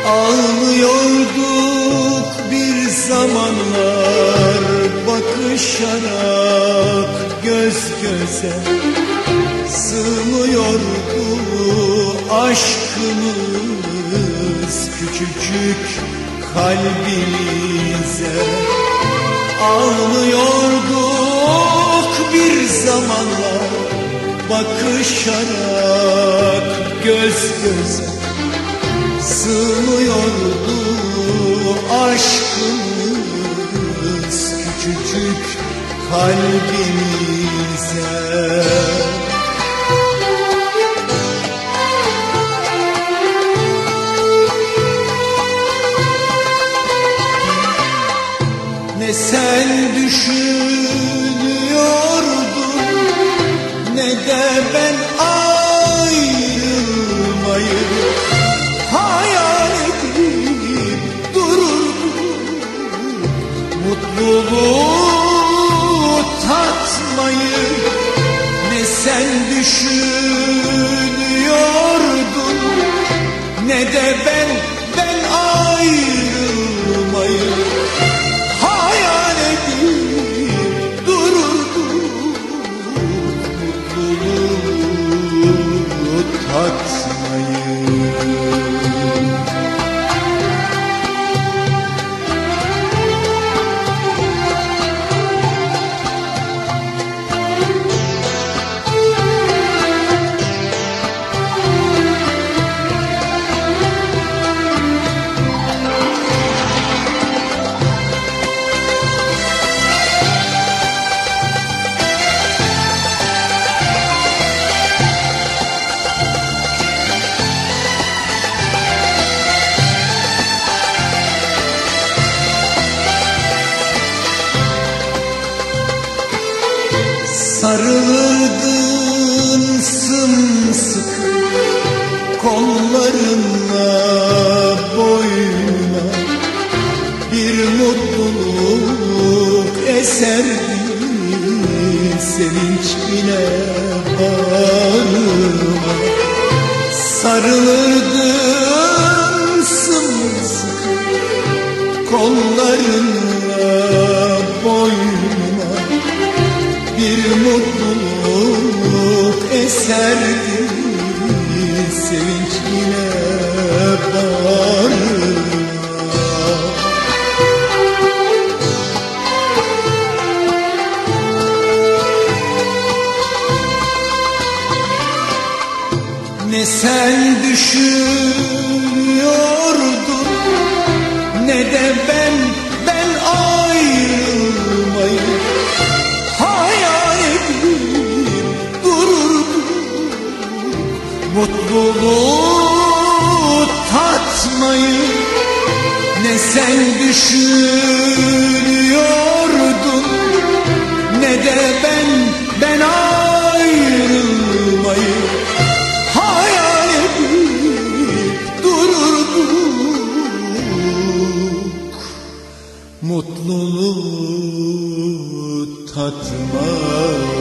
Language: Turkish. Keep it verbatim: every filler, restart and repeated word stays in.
Ağlıyorduk bir zamanlar bakışarak göz göze, sığmıyordu aşkımız küçücük kalbimize. Ağlıyorduk bir zamanlar bakışarak göz göze, sığmıyordu aşkımız küçücük kalbimize. Ne sen düşünüyordun ne de ben ayrılmayı hayal edip dururdum. Mutluluğu tatmayı ne sen düşünüyordun ne de ben ben ayrılmayı hayal edip dururdum. Mutluluğu tatmayı. Sarılırdın sımsıkı kollarınla boynuna, bir mutluluk eserdi sevinç bile bağrıma. Sarılırdın sımsıkı kollarınla boynuna, bir mutluluk eserdi sevinç yine bağrıma. Ne sen düşünüyordun ne de ben ben ayrılmayı hayal edip dururdum. Mutluluğu tatmayı ne sen düşünüyordun ne de ben ben ayrılmayı hayal edip dururduk. Mutluluğu tatmayı.